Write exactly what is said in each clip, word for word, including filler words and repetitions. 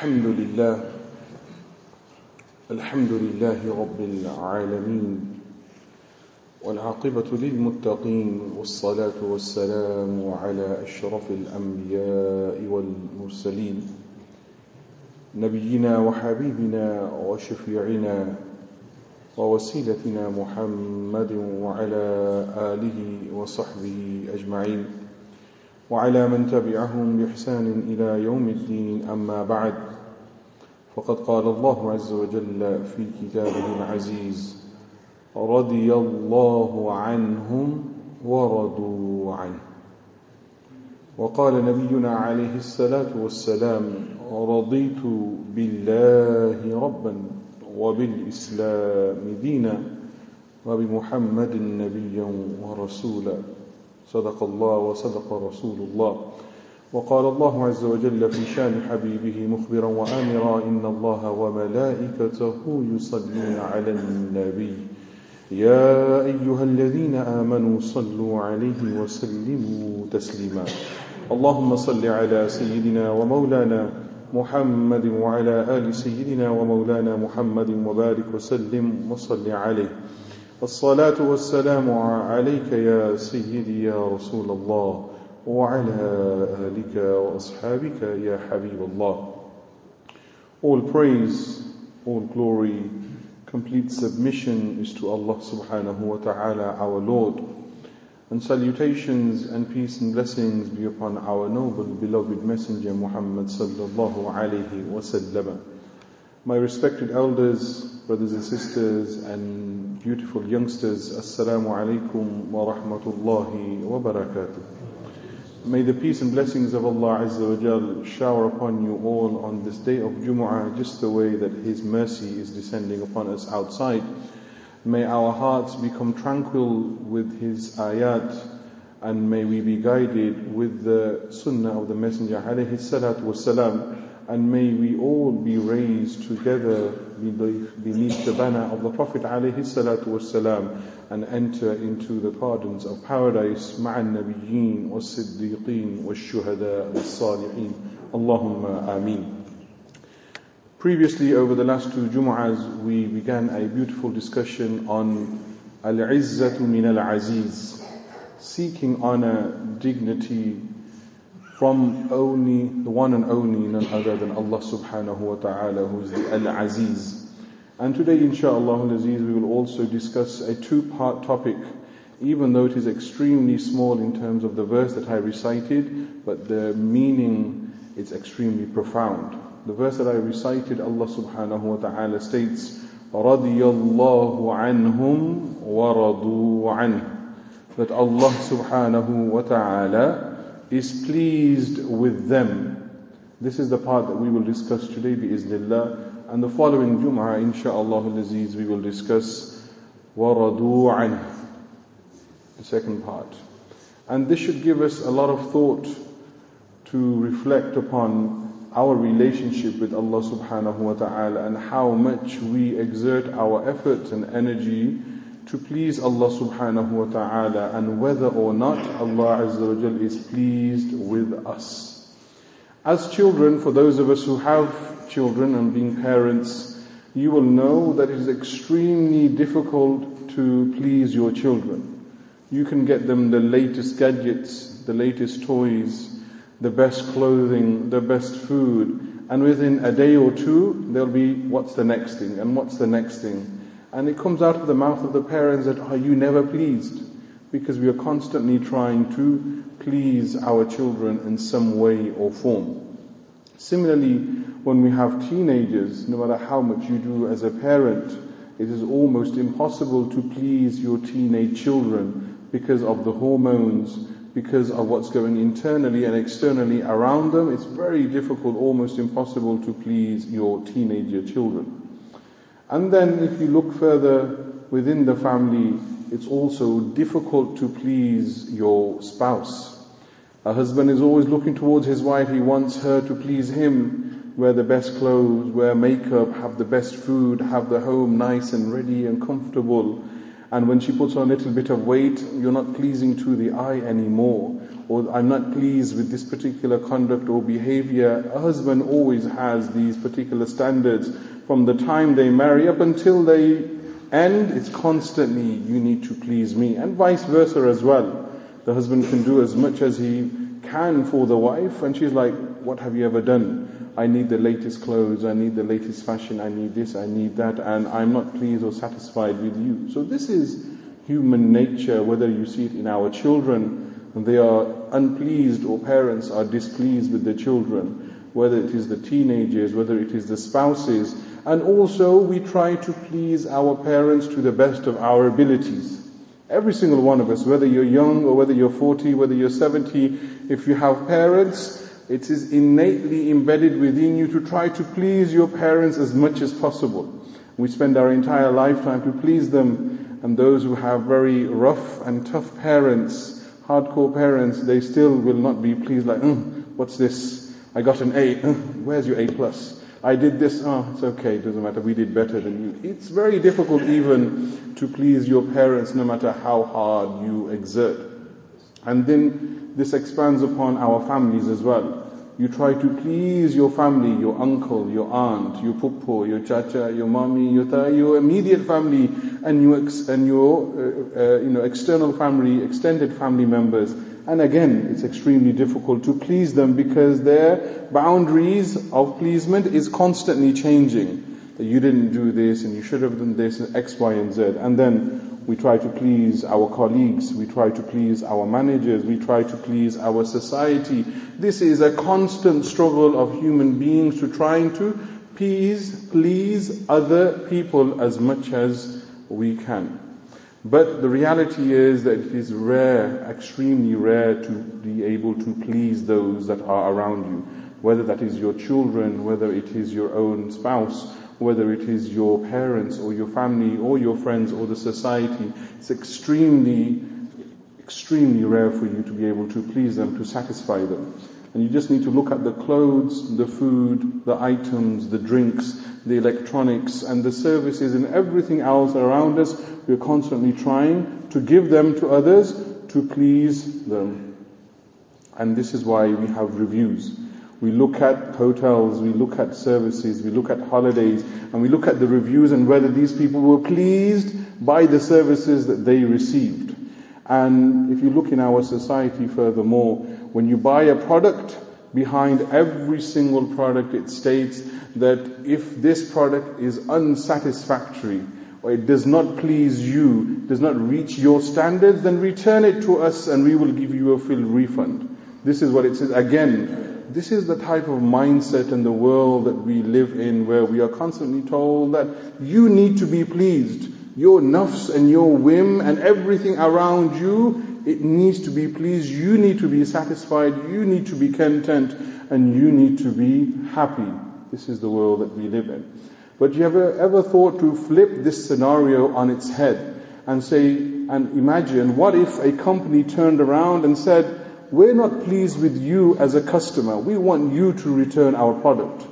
الحمد لله الحمد لله رب العالمين والعاقبة للمتقين والصلاة والسلام على أشرف الأنبياء والمرسلين نبينا وحبيبنا وشفيعنا ووسيلتنا محمد وعلى آله وصحبه أجمعين وعلى من تبعهم بإحسان إلى يوم الدين. أما بعد، فقد قال الله عز وجل في كتابه العزيز: رضي الله عنهم ورضوا عنه. وقال نبينا عليه الصلاة والسلام: رضيت بالله ربا وبالإسلام دينا وبمحمد نبيا ورسولا. صدق الله وصدق رسول الله. وقال الله عز وجل في شان حبيبه مخبرا وآمرا: إن الله وملائكته يصلون على النبي يا أيها الذين آمنوا صلوا عليه وسلموا تسليما. اللهم صل على سيدنا ومولانا محمد وعلى آل سيدنا ومولانا محمد وبارك وسلم وصل عليه. الصلاة والسلام عليك يا سيدي يا رسول الله وعلى آلك وأصحابك يا حبيب الله. All praise, all glory, complete submission is to Allah subhanahu wa ta'ala, our Lord. And salutations and peace and blessings be upon our noble beloved messenger Muhammad sallallahu alayhi wa sallam. My respected elders, brothers and sisters, and beautiful youngsters, Assalamu alaikum wa rahmatullahi wa barakatuh. May the peace and blessings of Allah Azza wa Jal shower upon you all on this day of Jumu'ah, just the way that His mercy is descending upon us outside. May our hearts become tranquil with His ayat, and may we be guided with the sunnah of the Messenger alayhi salatu wassalam. And may we all be raised together beneath the banner of the Prophet alayhi salatu wassalam and enter into the gardens of paradise ma'an nabiyyin was siddiqeen was shuhada was salihin. Allahumma ameen. Previously, over the last two Jumu'ahs, we began a beautiful discussion on al-izzatu min al-aziz, seeking honor, dignity from only the one and only, none other than Allah subhanahu wa ta'ala, who is the Al-Aziz. And today, inshaAllah al-Aziz, we will also discuss a two-part topic, even though it is extremely small in terms of the verse that I recited, but the meaning is extremely profound. The verse that I recited, Allah subhanahu wa ta'ala states: رَضِيَ اللَّهُ عَنْهُمْ وَرَضُوا عَنْهُ, that Allah subhanahu wa ta'ala is pleased with them. This is the part that we will discuss today bi'iznillah, and the following Jum'ah insha'Allah al-Aziz we will discuss وَرَضُوا عَنْهُ, the second part. And this should give us a lot of thought to reflect upon our relationship with Allah subhanahu wa ta'ala, and how much we exert our effort and energy to please Allah subhanahu wa ta'ala, and whether or not Allah azza wa jal is pleased with us. As children, for those of us who have children and being parents, you will know that it is extremely difficult to please your children. You can get them the latest gadgets, the latest toys, the best clothing, the best food, and within a day or two there'll be what's the next thing and what's the next thing. And it comes out of the mouth of the parents that, are you never pleased? Because we are constantly trying to please our children in some way or form. Similarly, when we have teenagers, no matter how much you do as a parent, it is almost impossible to please your teenage children because of the hormones, because of what's going internally and externally around them. It's very difficult, almost impossible to please your teenager children. And then if you look further within the family, it's also difficult to please your spouse. A husband is always looking towards his wife. He wants her to please him, wear the best clothes, wear makeup, have the best food, have the home nice and ready and comfortable. And when she puts on a little bit of weight, you're not pleasing to the eye anymore. Or I'm not pleased with this particular conduct or behavior. A husband always has these particular standards from the time they marry up until they end. It's constantly, you need to please me. And vice versa as well. The husband can do as much as he can for the wife, and she's like, what have you ever done? I need the latest clothes, I need the latest fashion, I need this, I need that, and I'm not pleased or satisfied with you. So this is human nature, whether you see it in our children, they are unpleased, or parents are displeased with their children, whether it is the teenagers, whether it is the spouses, and also we try to please our parents to the best of our abilities. Every single one of us, whether you're young or whether you're forty, whether you're seventy, if you have parents, it is innately embedded within you to try to please your parents as much as possible. We spend our entire lifetime to please them, and those who have very rough and tough parents, hardcore parents, they still will not be pleased like, mm, what's this? I got an A, mm, where's your A plus? I did this, oh, it's okay, it doesn't matter, we did better than you. It's very difficult even to please your parents, no matter how hard you exert. And then this expands upon our families as well. You try to please your family, your uncle, your aunt, your puppo, your chacha, your mommy, your ta, your immediate family, and your ex- and your uh, uh, you know external family, extended family members. And again, it's extremely difficult to please them because their boundaries of pleasement is constantly changing. That you didn't do this, and you should have done this, and X, Y, and Z. And then we try to please our colleagues, we try to please our managers, we try to please our society. This is a constant struggle of human beings to trying to please, please other people as much as we can. But the reality is that it is rare, extremely rare to be able to please those that are around you. Whether that is your children, whether it is your own spouse, whether it is your parents or your family or your friends or the society. It's extremely, extremely rare for you to be able to please them, to satisfy them. And you just need to look at the clothes, the food, the items, the drinks, the electronics and the services and everything else around us. We're constantly trying to give them to others to please them. And this is why we have reviews. We look at hotels, we look at services, we look at holidays, and we look at the reviews and whether these people were pleased by the services that they received. And if you look in our society furthermore, when you buy a product, behind every single product it states that if this product is unsatisfactory, or it does not please you, does not reach your standards, then return it to us and we will give you a full refund. This is what it says. Again, this is the type of mindset in the world that we live in, where we are constantly told that you need to be pleased. Your nafs and your whim and everything around you, it needs to be pleased. You need to be satisfied. You need to be content. And you need to be happy. This is the world that we live in. But you ever, ever thought to flip this scenario on its head and say, and imagine, what if a company turned around and said, we're not pleased with you as a customer. We want you to return our product.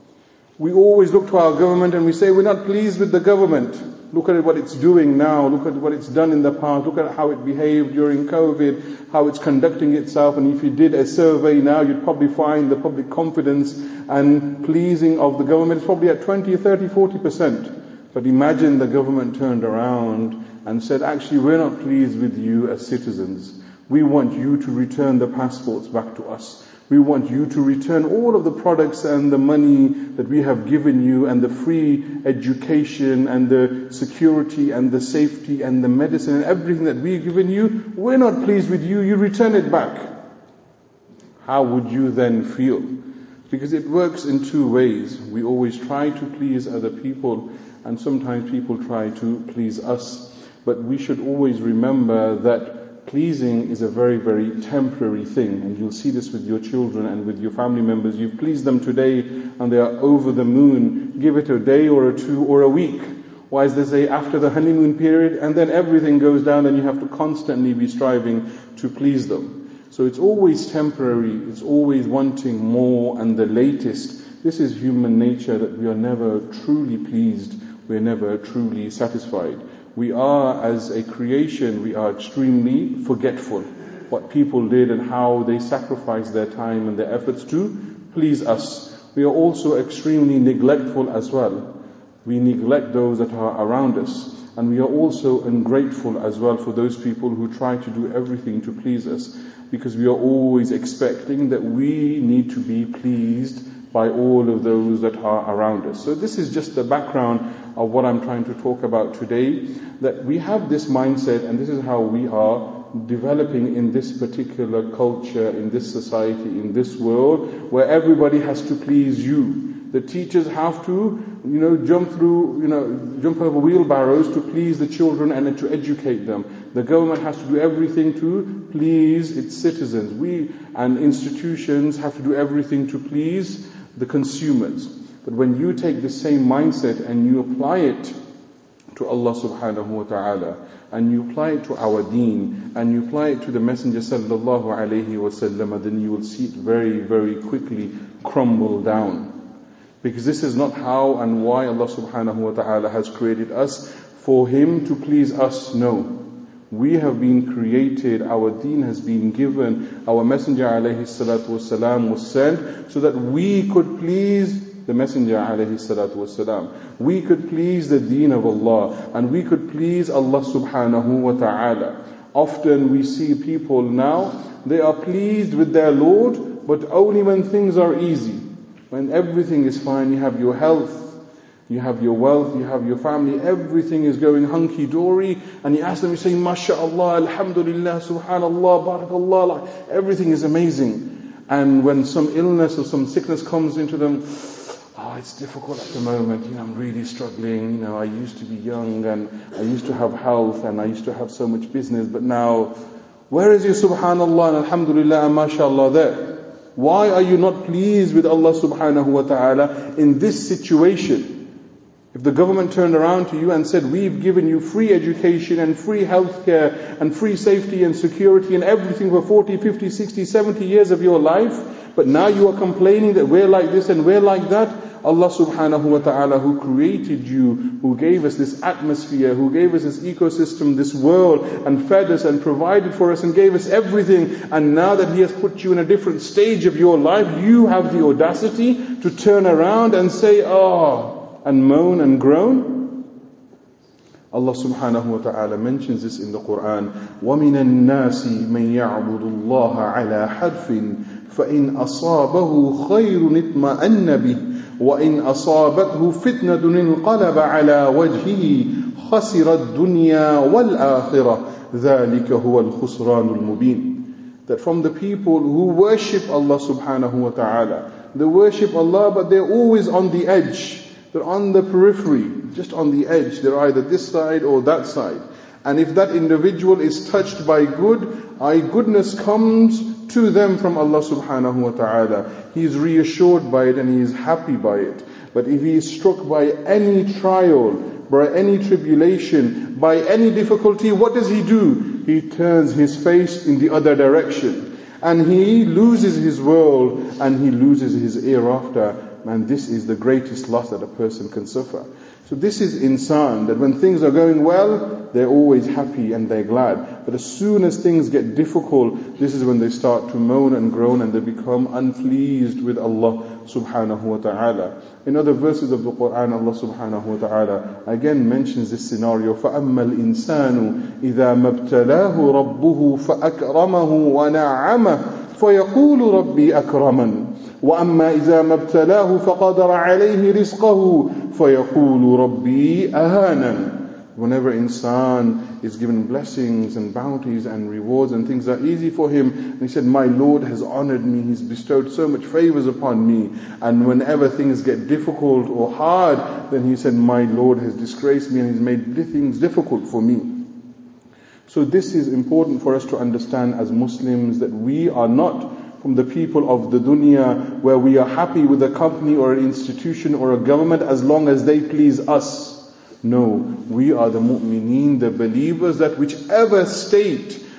We always look to our government and we say, we're not pleased with the government. Look at what it's doing now. Look at what it's done in the past. Look at how it behaved during COVID, how it's conducting itself. And if you did a survey now, you'd probably find the public confidence and pleasing of the government is probably at twenty, thirty, forty percent. But imagine the government turned around and said, actually, we're not pleased with you as citizens. We want you to return the passports back to us. We want you to return all of the products and the money that we have given you and the free education and the security and the safety and the medicine and everything that we've given you. We're not pleased with you. You return it back. How would you then feel? Because it works in two ways. We always try to please other people, and sometimes people try to please us. But we should always remember that pleasing is a very, very temporary thing. And you'll see this with your children and with your family members. You've pleased them today and they are over the moon. Give it a day or a two or a week. Why, as they say, after the honeymoon period, and then everything goes down and you have to constantly be striving to please them. So it's always temporary. It's always wanting more and the latest. This is human nature, that we are never truly pleased. We're never truly satisfied. We are, as a creation, we are extremely forgetful. What people did and how they sacrificed their time and their efforts to please us. We are also extremely neglectful as well. We neglect those that are around us. And we are also ungrateful as well for those people who try to do everything to please us. Because we are always expecting that we need to be pleased by all of those that are around us. So this is just the background of what I'm trying to talk about today. That we have this mindset, and this is how we are developing in this particular culture, in this society, in this world, where everybody has to please you. The teachers have to, you know, jump through, you know, jump over wheelbarrows to please the children and to educate them. The government has to do everything to please its citizens. We and institutions have to do everything to please the consumers. But when you take the same mindset and you apply it to Allah subhanahu wa ta'ala, and you apply it to our deen, and you apply it to the Messenger sallallahu alayhi wa sallam, then you will see it very, very quickly crumble down. Because this is not how and why Allah subhanahu wa ta'ala has created us, for Him to please us. No. We have been created, our deen has been given, our Messenger alayhi salatu wasalam was sent so that we could please the Messenger alayhi salatu wasalam. We could please the deen of Allah, and we could please Allah subhanahu wa ta'ala. Often we see people now, they are pleased with their Lord, but only when things are easy. When everything is fine, you have your health, you have your wealth, you have your family, everything is going hunky-dory, and you ask them, you say, MashaAllah, Alhamdulillah, Subhanallah, Barakallah, like, everything is amazing. And when some illness or some sickness comes into them, oh, it's difficult at the moment, you know, I'm really struggling, you know, I used to be young, and I used to have health, and I used to have so much business, but now, where is your Subhanallah and Alhamdulillah and MashaAllah there? Why are you not pleased with Allah subhanahu wa ta'ala in this situation? If the government turned around to you and said, we've given you free education and free healthcare and free safety and security and everything for forty, fifty, sixty, seventy years of your life, but now you are complaining that we're like this and we're like that, Allah subhanahu wa ta'ala, who created you, who gave us this atmosphere, who gave us this ecosystem, this world, and fed us and provided for us and gave us everything, and now that He has put you in a different stage of your life, you have the audacity to turn around and say, oh, and moan and groan? Allah subhanahu wa ta'ala mentions this in the Quran. وَمِنَ النَّاسِ مَنْ يَعْبُدُ اللَّهَ عَلَى حَرْفٍ فَإِنْ أَصَابَهُ خَيْرٌ اطْمَأَنَّ بِهِ وَإِنْ أَصَابَتْهُ فِتْنَةٌ انْقَلَبَ عَلَى وَجْهِهِ خَسِرَ الدُّنْيَا وَالْآخِرَةِ ذَلِكَ هُوَ الْخُسْرَانُ الْمُبِينُ. That from the people who worship Allah subhanahu wa ta'ala, they worship Allah, but they're always on the edge. They're on the periphery, just on the edge. They're either this side or that side. And if that individual is touched by good, I goodness comes to them from Allah subhanahu wa ta'ala. He is reassured by it and he is happy by it. But if he is struck by any trial, by any tribulation, by any difficulty, what does he do? He turns his face in the other direction. And he loses his world and he loses his hereafter. And this is the greatest loss that a person can suffer. So this is insan, that when things are going well, they're always happy and they're glad. But as soon as things get difficult, this is when they start to moan and groan and they become unpleased with Allah subhanahu wa ta'ala. In other verses of the Quran, Allah subhanahu wa ta'ala again mentions this scenario. فَأَمَّا الْإِنسَانُ إِذَا مَبْتَلَاهُ رَبُّهُ فَأَكْرَمَهُ وَنَعَّمَهُ فَيَقُولُ رَبِّي أَكْرَمَنِ وَأَمَّا إِذَا مَبْتَلَاهُ فَقَدَرَ عَلَيْهِ رِزْقَهُ فَيَقُولُ رَبِّي أَهَانَنِ. Whenever insan is given blessings and bounties and rewards and things are easy for him, and he said, my Lord has honored me, He's bestowed so much favors upon me. And whenever things get difficult or hard, then he said, my Lord has disgraced me and He's made things difficult for me. So this is important for us to understand as Muslims, that we are not from the people of the dunya where we are happy with a company or an institution or a government as long as they please us. No, we are the mu'mineen, the believers, that whichever state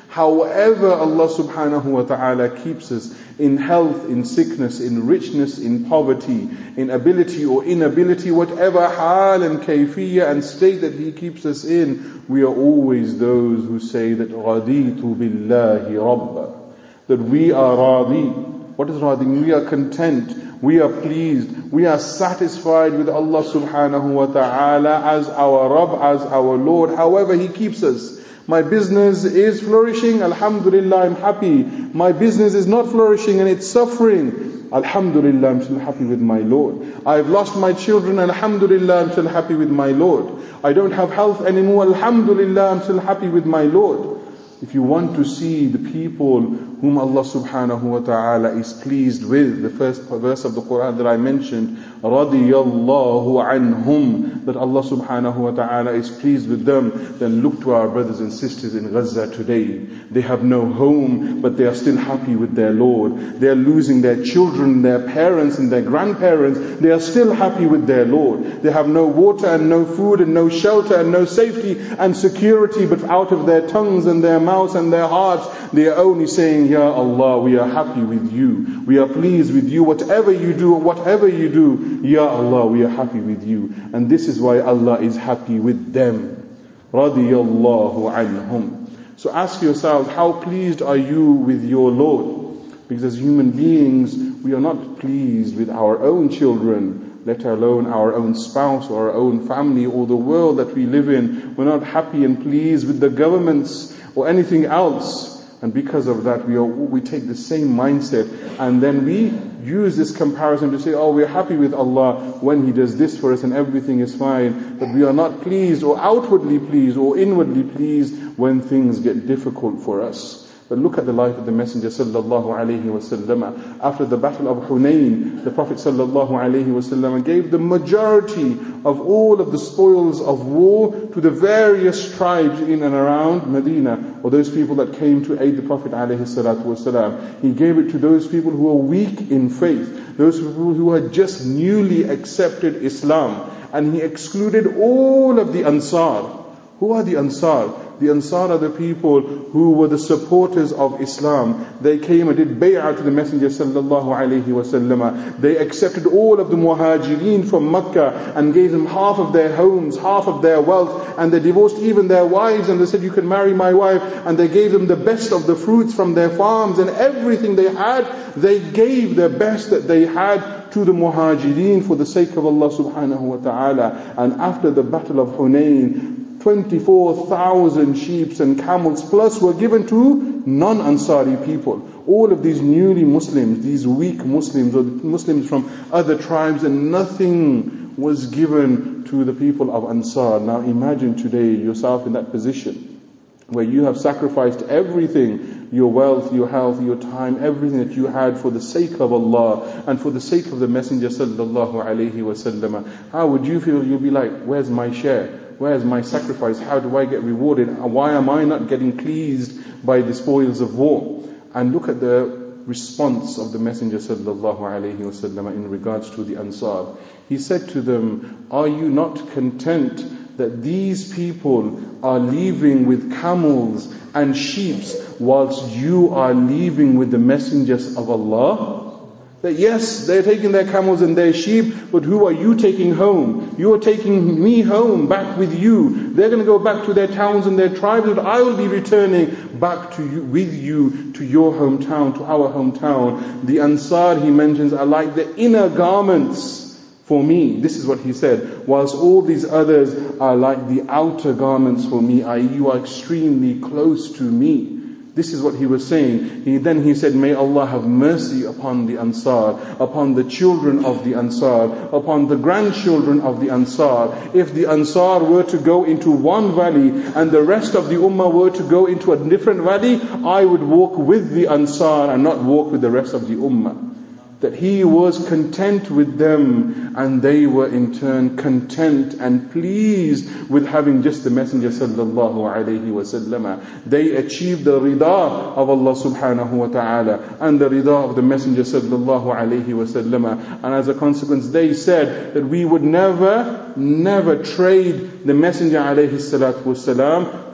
However Allah subhanahu wa ta'ala keeps us in health, in sickness, in richness, in poverty, in ability or inability, whatever hal and kayfiyya and state that He keeps us in, we are always those who say that رَضِيتُ بِاللَّهِ رَبَّا, that we are radi. What is radi? We are content, we are pleased, we are satisfied with Allah subhanahu wa ta'ala as our Rabb, as our Lord, however He keeps us. My business is flourishing, alhamdulillah, I'm happy. My business is not flourishing and it's suffering, alhamdulillah, I'm still happy with my Lord. I've lost my children, alhamdulillah, I'm still happy with my Lord. I don't have health anymore, alhamdulillah, I'm still happy with my Lord. If you want to see the people whom Allah subhanahu wa ta'ala is pleased with, the first verse of the Quran that I mentioned, رَضِيَ اللَّهُ عَنْهُمْ, that Allah subhanahu wa ta'ala is pleased with them, then look to our brothers and sisters in Gaza today. They have no home, but they are still happy with their Lord. They are losing their children, their parents and their grandparents. They are still happy with their Lord. They have no water and no food and no shelter and no safety and security, but out of their tongues and their mouths and their hearts, they are only saying, Ya Allah, we are happy with you. We are pleased with you. Whatever you do, whatever you do, Ya Allah, we are happy with you. And this is why Allah is happy with them. Radiyallahu anhum. So ask yourselves, how pleased are you with your Lord? Because as human beings, we are not pleased with our own children, let alone our own spouse or our own family or the world that we live in. We're not happy and pleased with the governments or anything else. And because of that, we are, we take the same mindset, and then we use this comparison to say, oh, we're happy with Allah when He does this for us and everything is fine, but we are not pleased or outwardly pleased or inwardly pleased when things get difficult for us. But look at the life of the Messenger sallallahu alaihi wasallam. After the battle of Hunayn, the Prophet sallallahu alaihi wasallam gave the majority of all of the spoils of war to the various tribes in and around Medina, or those people that came to aid the Prophet alaihi salatu wasallam. He gave it to those people who were weak in faith, those people who had just newly accepted Islam, and He excluded all of the Ansar. Who are the Ansar? The Ansar are the people who were the supporters of Islam. They came and did bay'ah to the Messenger sallallahu alaihi wasallam. They accepted all of the Muhajirin from Mecca and gave them half of their homes, half of their wealth, and they divorced even their wives, and they said, you can marry my wife, and they gave them the best of the fruits from their farms, and everything they had, they gave the best that they had to the Muhajirin for the sake of Allah subhanahu wa ta'ala. And after the battle of Hunayn, twenty-four thousand sheep and camels plus were given to non-Ansari people. All of these newly Muslims, these weak Muslims or Muslims from other tribes, and nothing was given to the people of Ansar. Now imagine today yourself in that position where you have sacrificed everything, your wealth, your health, your time, everything that you had for the sake of Allah and for the sake of the Messenger sallallahu alaihi wasallam. How would you feel? You'll be like, where's my share? Where's my sacrifice? How do I get rewarded? Why am I not getting pleased by the spoils of war? And look at the response of the Messenger sallallahu alaihi wasallam in regards to the Ansar. He said to them, are you not content that these people are leaving with camels and sheep whilst you are leaving with the messengers of Allah? That yes, they're taking their camels and their sheep, but who are you taking home? You are taking me home, back with you. They're going to go back to their towns and their tribes, but I will be returning back to you, with you, to your hometown, to our hometown. The Ansar, he mentions, are like the inner garments for me. This is what he said. Whilst all these others are like the outer garments for me, that is, you are extremely close to me. This is what he was saying. He, then he said, may Allah have mercy upon the Ansar, upon the children of the Ansar, upon the grandchildren of the Ansar. If the Ansar were to go into one valley and the rest of the Ummah were to go into a different valley, I would walk with the Ansar and not walk with the rest of the Ummah. That he was content with them, and they were in turn content and pleased with having just the Messenger sallallahu alaihi wasallam. They achieved the rida of Allah subhanahu wa ta'ala and the rida of the Messenger sallallahu alaihi wasallam. And as a consequence, they said that we would never, never trade the Messenger alayhi salatu wasalam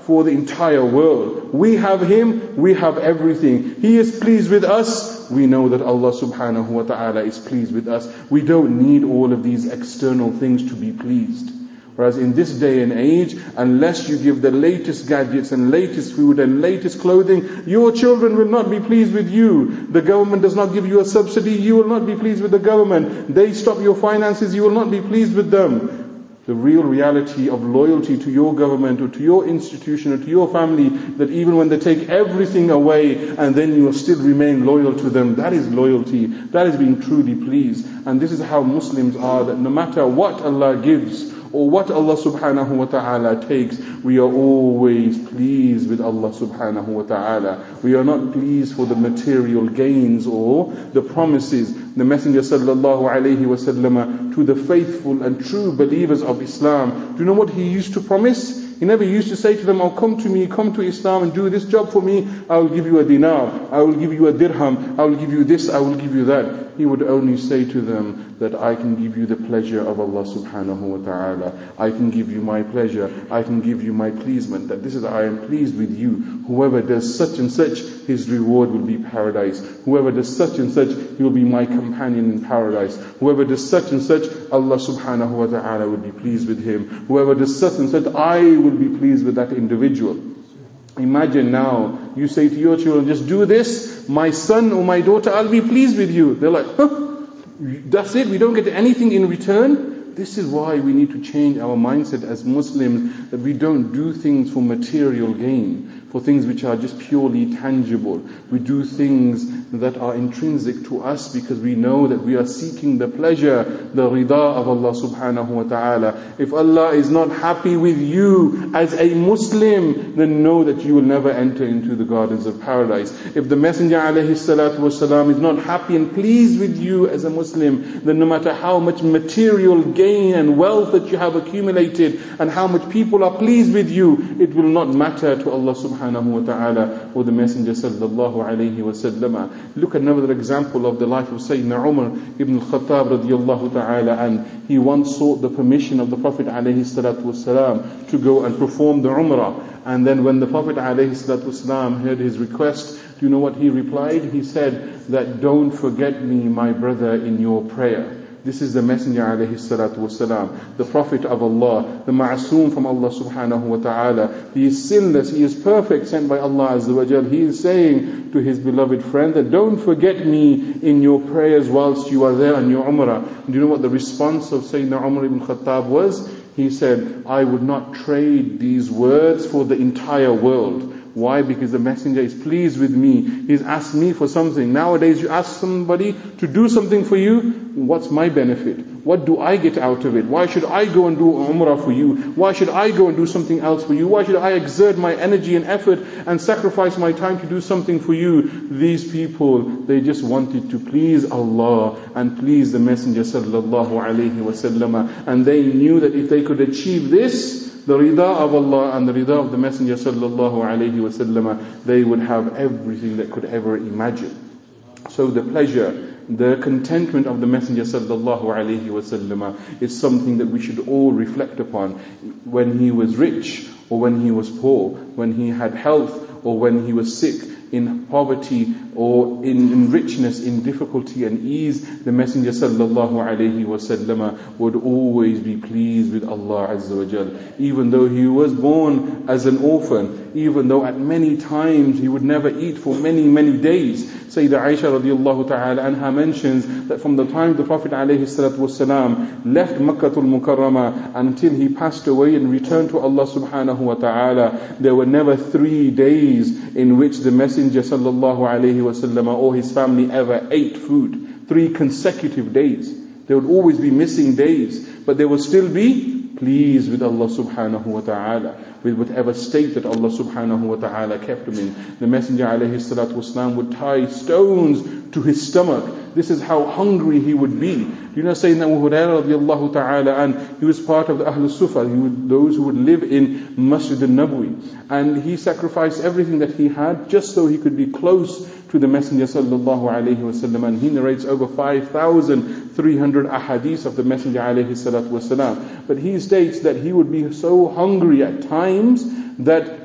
for the entire world. We have Him, we have everything. He is pleased with us. We know that Allah subhanahu wa ta'ala is pleased with us. We don't need all of these external things to be pleased. Whereas in this day and age, unless you give the latest gadgets and latest food and latest clothing, your children will not be pleased with you. The government does not give you a subsidy, you will not be pleased with the government. They stop your finances, you will not be pleased with them. The real reality of loyalty to your government or to your institution or to your family, that even when they take everything away and then you will still remain loyal to them, that is loyalty. That is being truly pleased. And this is how Muslims are, that no matter what Allah gives, or what Allah subhanahu wa ta'ala takes, we are always pleased with Allah subhanahu wa ta'ala. We are not pleased for the material gains or the promises. The Messenger sallallahu alayhi wa sallam to the faithful and true believers of Islam, do you know what he used to promise? He never used to say to them, oh, come to me, come to Islam and do this job for me. I will give you a dinar, I will give you a dirham, I will give you this, I will give you that. He would only say to them that I can give you the pleasure of Allah subhanahu wa ta'ala. I can give you my pleasure. I can give you my pleasement. That this is, I am pleased with you. Whoever does such and such, his reward will be paradise. Whoever does such and such, he will be my companion in paradise. Whoever does such and such, Allah subhanahu wa ta'ala will be pleased with him. Whoever does such and such, I will be pleased with that individual. Imagine now, you say to your children, just do this, my son or my daughter, I'll be pleased with you. They're like, huh, that's it, we don't get anything in return? This is why we need to change our mindset as Muslims, that we don't do things for material gain, for things which are just purely tangible. We do things that are intrinsic to us because we know that we are seeking the pleasure, the rida of Allah subhanahu wa ta'ala. If Allah is not happy with you as a Muslim, then know that you will never enter into the gardens of paradise. If the Messenger alayhi salatu wasalam is not happy and pleased with you as a Muslim, then no matter how much material gain and wealth that you have accumulated and how much people are pleased with you, it will not matter to Allah subhanahu wa ta'ala or the Messenger sallallahu alayhi wa sallam. Look at another example of the life of Sayyidina Umar ibn al-Khattab radiyallahu ta'ala, and he once sought the permission of the Prophet alayhi salatu wasalam to go and perform the Umrah. And then when the Prophet alayhi salatu wasalam heard his request, do you know what he replied? He said that, don't forget me, my brother, in your prayer. This is the Messenger alayhi salatu wasalam, the Prophet of Allah, the Ma'asum from Allah subhanahu wa ta'ala. He is sinless, he is perfect, sent by Allah azza wa jal. He is saying to his beloved friend that don't forget me in your prayers whilst you are there on your Umrah. Do you know what the response of Sayyidina Umar ibn Khattab was? He said, I would not trade these words for the entire world. Why? Because the Messenger is pleased with me. He's asked me for something. Nowadays you ask somebody to do something for you, what's my benefit? What do I get out of it? Why should I go and do Umrah for you? Why should I go and do something else for you? Why should I exert my energy and effort and sacrifice my time to do something for you? These people, they just wanted to please Allah and please the Messenger sallallahu alayhi wa sallam. And they knew that if they could achieve this, the rida of Allah and the rida of the Messenger sallallahu alayhi wa sallam, they would have everything that could ever imagine. So the pleasure, the contentment of the Messenger sallallahu alayhi wa sallam is something that we should all reflect upon. When he was rich or when he was poor, when he had health or when he was sick, in poverty or in, in richness, in difficulty and ease, the Messenger sallallahu alayhi wa sallam would always be pleased with Allah azza wa jal. Even though he was born as an orphan, even though at many times he would never eat for many, many days. Sayyidah Aisha radiallahu ta'ala anha mentions that from the time the Prophet alayhi salatu wasalam left Makkah al-Mukarramah until he passed away and returned to Allah subhanahu wa ta'ala, there were never three days in which the Messenger sallallahu alayhi wa sallam or his family ever ate food. Three consecutive days. There would always be missing days, but they would still be pleased with Allah subhanahu wa ta'ala, with whatever state that Allah subhanahu wa ta'ala kept him in. The Messenger alayhi salatu wasalam would tie stones to his stomach. This is how hungry he would be. You know, Sayyidina Abu Hurairah radiallahu ta'ala, and he was part of the Ahlul Sufa, he would, those who would live in Masjid al-Nabawi. And he sacrificed everything that he had just so he could be close to the Messenger sallallahu alayhi wa sallam. And he narrates over five thousand three hundred ahadith of the Messenger alayhi salatu wasalam. But he states that he would be so hungry at times that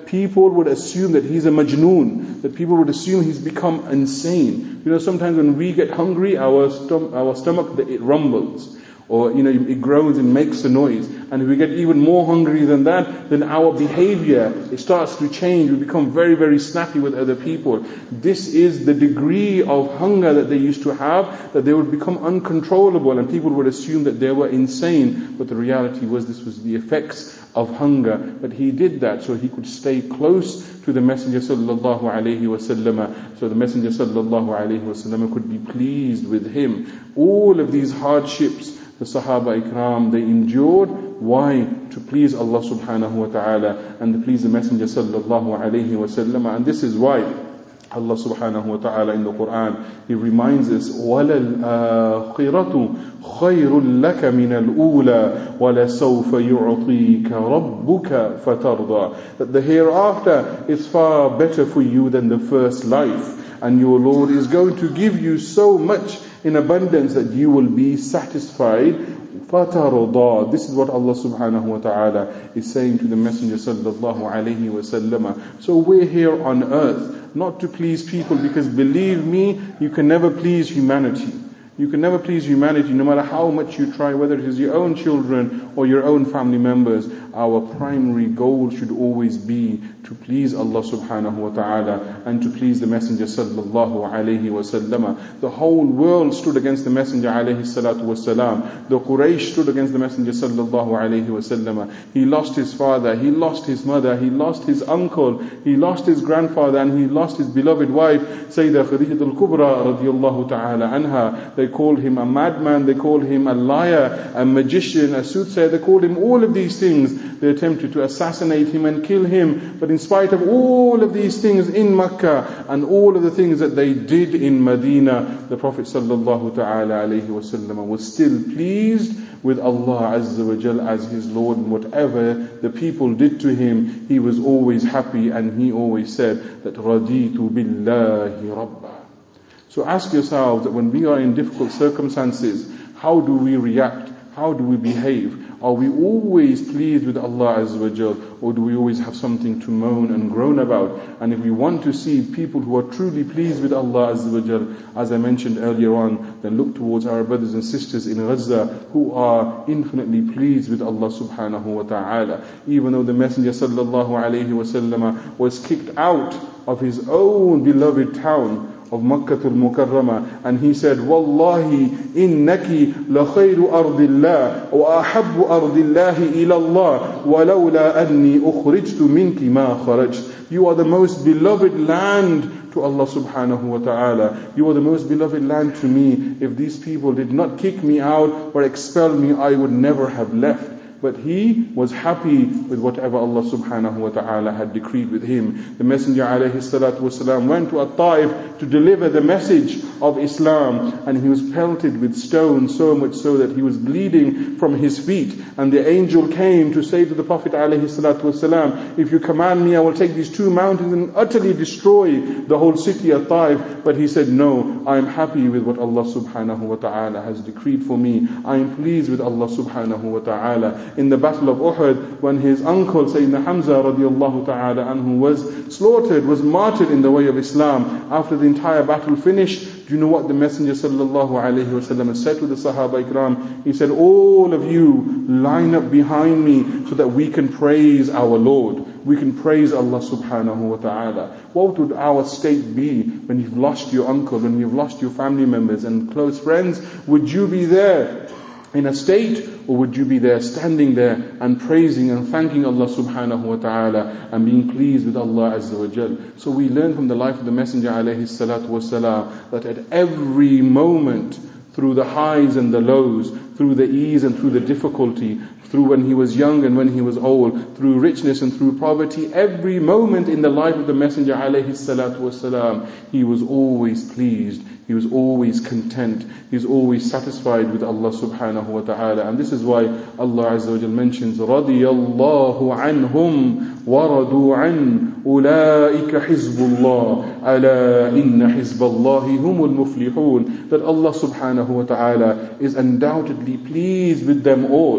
people would assume that he's a majnoon, that people would assume he's become insane. You know, sometimes when we get hungry, our, stom- our stomach, it rumbles. Or, you know, it groans and makes a noise. And if we get even more hungry than that, then our behavior, it starts to change. We become very, very snappy with other people. This is the degree of hunger that they used to have, that they would become uncontrollable and people would assume that they were insane. But the reality was this was the effects of hunger. But he did that so he could stay close to the Messenger sallallahu alaihi wasallam, so the Messenger sallallahu alaihi wasallam could be pleased with him. All of these hardships, the Sahaba Ikram, they endured. Why? To please Allah subhanahu wa ta'ala and to please the Messenger sallallahu alayhi wa sallam. And this is why Allah subhanahu wa ta'ala in the Quran, He reminds us, وَلَلْآخِرَةُ خَيْرٌ لَكَ مِنَ الْأُولَى وَلَسَوْفَ يُعْطِيكَ رَبُّكَ فَتَرْضَى. That the hereafter is far better for you than the first life. And your Lord is going to give you so much in abundance that you will be satisfied. فَتَرْضَى. This is what Allah subhanahu wa ta'ala is saying to the Messenger sallallahu alayhi wa sallam. So we're here on earth not to please people, because believe me, you can never please humanity. You can never please humanity, no matter how much you try, whether it is your own children or your own family members. Our primary goal should always be to please Allah subhanahu wa ta'ala and to please the Messenger sallallahu alayhi wa sallam. The whole world stood against the Messenger alayhi salatu wa salam. The Quraysh stood against the Messenger sallallahu alayhi wa sallam. He lost his father, he lost his mother, he lost his uncle, he lost his grandfather, and he lost his beloved wife, Sayyidah Khadijah al-Kubra radiyallahu ta'ala anha. They called him a madman, they called him a liar, a magician, a soothsayer, they called him all of these things. They attempted to assassinate him and kill him. But in spite of all of these things in Makkah and all of the things that they did in Medina, the Prophet sallallahu ta'ala alayhi wa sallam was still pleased with Allah Azza wa Jal as his Lord, and whatever the people did to him, he was always happy, and he always said that Raditu billahi rabba. So ask yourselves that when we are in difficult circumstances, how do we react? How do we behave? Are we always pleased with Allah Azza wa Jal, or do we always have something to moan and groan about? And if we want to see people who are truly pleased with Allah Azza wa Jal, as I mentioned earlier on, then look towards our brothers and sisters in Gaza who are infinitely pleased with Allah subhanahu wa ta'ala. Even though the Messenger sallallahu alayhi wa sallam was kicked out of his own beloved town of Makkah al-Mukarramah, and he said, Wallahi innaki la khayru ardillah wa ahabbu ardillahi ila Allah wa lawla anni ukhrijtu minki ma kharajt. You are the most beloved land to Allah subhanahu wa ta'ala. You are the most beloved land to me. If these people did not kick me out or expel me, I would never have left. But he was happy with whatever Allah subhanahu wa ta'ala had decreed with him. The Messenger alayhi salatu wasalam went to At-Taif to deliver the message of Islam, and he was pelted with stones, so much so that he was bleeding from his feet. And the angel came to say to the Prophet alayhi salatu wasalam, if you command me, I will take these two mountains and utterly destroy the whole city of Taif. But he said, no, I am happy with what Allah subhanahu wa ta'ala has decreed for me. I am pleased with Allah subhanahu wa ta'ala. In the battle of Uhud, when his uncle Sayyidina Hamza radiallahu ta'ala anhu was slaughtered, was martyred in the way of Islam, after the entire battle finished, do you know what the Messenger sallallahu alayhi wa sallam said to the Sahaba Ikram? He said, all of you line up behind me so that we can praise our Lord. We can praise Allah subhanahu wa ta'ala. What would our state be when you've lost your uncle, when you've lost your family members and close friends? Would you be there in a state, or would you be there standing there and praising and thanking Allah subhanahu wa ta'ala and being pleased with Allah Azza wa Jal? So we learn from the life of the Messenger alayhi salatu wasalam that at every moment, through the highs and the lows, through the ease and through the difficulty, through when he was young and when he was old, through richness and through poverty, every moment in the life of the Messenger alayhi salatu wasalam, he was always pleased. He was always content. He was always satisfied with Allah subhanahu wa ta'ala. And this is why Allah Azza wa Jal mentions, رَضِيَ اللَّهُ عَنْهُمْ وَرَضُوا عَنْ أُولَٰئِكَ حِزْبُ اللَّهِ أَلَا إِنَّ حِزْبَ اللَّهِ هُمُ الْمُفْلِحُونَ. That Allah subhanahu wa ta'ala is undoubtedly pleased with them all.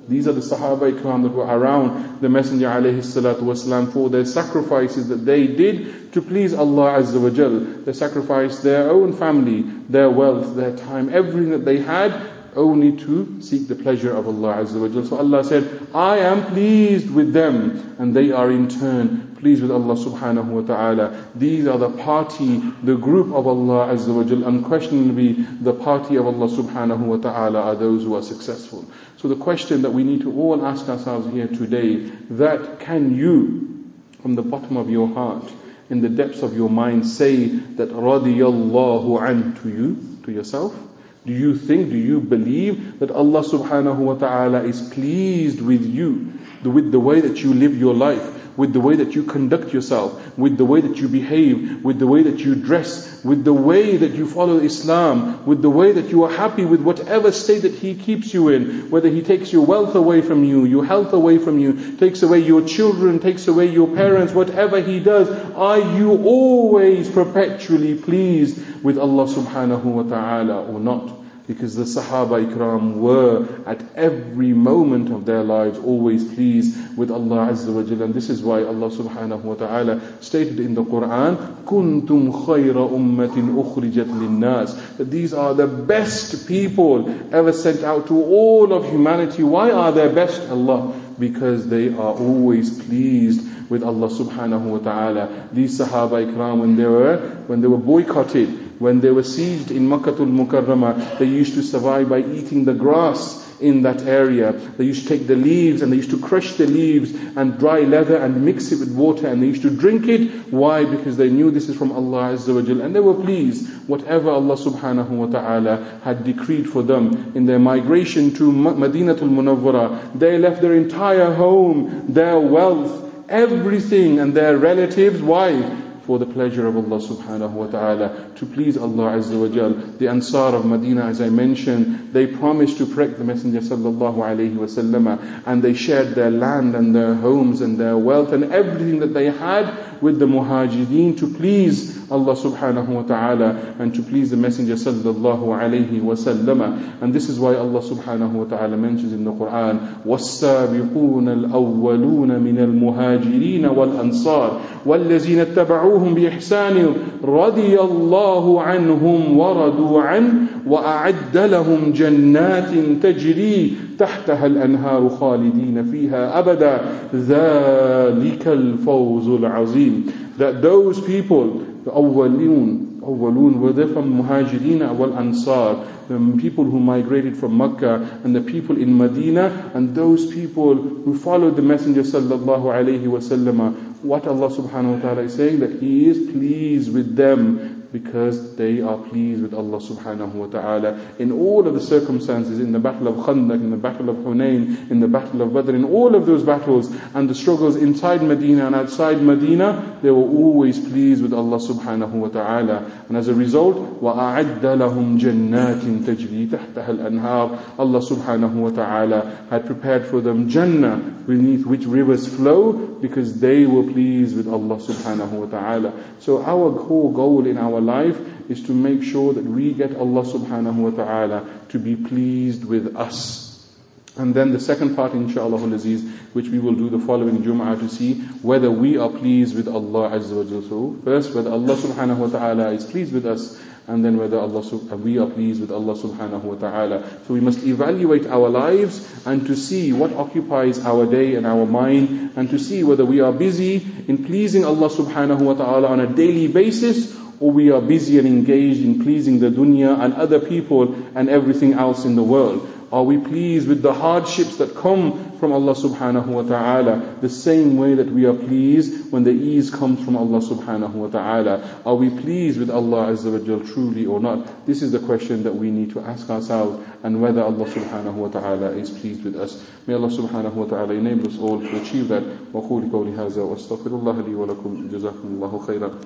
These are the Sahaba Ikram that were around the Messenger alayhi salatu wasalam for their sacrifices that they did to please Allah Azza wa Jal. They sacrificed their own family, their wealth, their time, everything that they had, only to seek the pleasure of Allah Azza wa Jal. So Allah said, I am pleased with them, and they are in turn pleased with Allah subhanahu wa ta'ala. These are the party, the group of Allah Azza wa Jal. Unquestionably, the party of Allah subhanahu wa ta'ala are those who are successful. So the question that we need to all ask ourselves here today, that can you, from the bottom of your heart, in the depths of your mind, say that radiyallahu an to you, to yourself? Do you think, do you believe that Allah subhanahu wa ta'ala is pleased with you, with the way that you live your life, with the way that you conduct yourself, with the way that you behave, with the way that you dress, with the way that you follow Islam, with the way that you are happy with whatever state that He keeps you in, whether He takes your wealth away from you, your health away from you, takes away your children, takes away your parents, whatever He does, are you always perpetually pleased with Allah subhanahu wa ta'ala or not? Because the Sahaba Ikram were at every moment of their lives always pleased with Allah Azza wa Jalla. And this is why Allah subhanahu wa ta'ala stated in the Quran, كُنْتُمْ خَيْرَ أُمَّةٍ أُخْرِجَتْ لِلنَّاسِ, that these are the best people ever sent out to all of humanity. Why are they best, Allah? Because they are always pleased with Allah subhanahu wa ta'ala. These Sahaba Ikram, when they were, when they were boycotted, when they were sieged in Makkatul Mukarramah, they used to survive by eating the grass in that area. They used to take the leaves and they used to crush the leaves and dry leather and mix it with water, and they used to drink it. Why? Because they knew this is from Allah Azza wa Jal, and they were pleased. Whatever Allah subhanahu wa ta'ala had decreed for them in their migration to Madinatul Munawwara, they left their entire home, their wealth, everything, and their relatives. Why? For the pleasure of Allah subhanahu wa ta'ala, to please Allah Azza wa Jal. The Ansar of Medina, as I mentioned, they promised to protect the Messenger sallallahu alayhi wa sallam, and they shared their land and their homes and their wealth and everything that they had with the Muhajirin to please Allah subhanahu wa ta'ala and to please the Messenger sallallahu alayhi wa sallam. And this is why Allah subhanahu wa ta'ala mentions in the Quran, وَالسَّابِقُونَ الْأَوَّلُونَ مِنَ الْمُهَاجِرِينَ وَالْأَنصَارِ وَالَّذِينَ اتَّبَعُوهُم بِإِحْسَانٍ رَضِيَ اللَّهُ عَنْهُمْ وَرَضُوا عَنْهُ وَأَعَدَّ لَهُمْ جَنَّاتٍ تَجْرِي تَحْتَهَا الْأَنْهَارُ خَالِدِينَ فِيهَا أَبَدًا ذَلِكَ الْفَوْزُ الْعَظِيمُ. That those people, the awwalun, awwalun, were they from Muhajirin wal Ansar, the people who migrated from Mecca, and the people in Medina, and those people who followed the Messenger sallallahu alayhi wa sallam. What Allah subhanahu wa ta'ala is saying, that He is pleased with them because they are pleased with Allah subhanahu wa ta'ala. In all of the circumstances, in the battle of Khandaq, in the battle of Hunayn, in the battle of Badr, in all of those battles and the struggles inside Medina and outside Medina, they were always pleased with Allah subhanahu wa ta'ala. And as a result, وَأَعَدَّ لَهُمْ جَنَّاتٍ تَجْرِي تَحْتَهَا الْأَنْهَارِ, Allah subhanahu wa ta'ala had prepared for them Jannah, beneath which rivers flow, because they were pleased with Allah subhanahu wa ta'ala. So our core goal in our life is to make sure that we get Allah subhanahu wa ta'ala to be pleased with us. And then the second part, inshaAllah al-Aziz, which we will do the following Jum'ah, to see whether we are pleased with Allah Azza wa Jalla. So first, whether Allah subhanahu wa ta'ala is pleased with us, and then whether Allah we are pleased with Allah subhanahu wa ta'ala. So we must evaluate our lives and to see what occupies our day and our mind, and to see whether we are busy in pleasing Allah subhanahu wa ta'ala on a daily basis, or we are busy and engaged in pleasing the dunya and other people and everything else in the world. Are we pleased with the hardships that come from Allah subhanahu wa ta'ala, the same way that we are pleased when the ease comes from Allah subhanahu wa ta'ala? Are we pleased with Allah Azza wa Jal truly or not? This is the question that we need to ask ourselves, and whether Allah subhanahu wa ta'ala is pleased with us. May Allah subhanahu wa ta'ala enable us all to achieve that. وَقُولِ قَوْلِ هَذَا وَأَسْتَغْفِرُ اللَّهَ لِي وَلَكُمْ جَزَاكُمُ اللَّهُ خَيْرًا.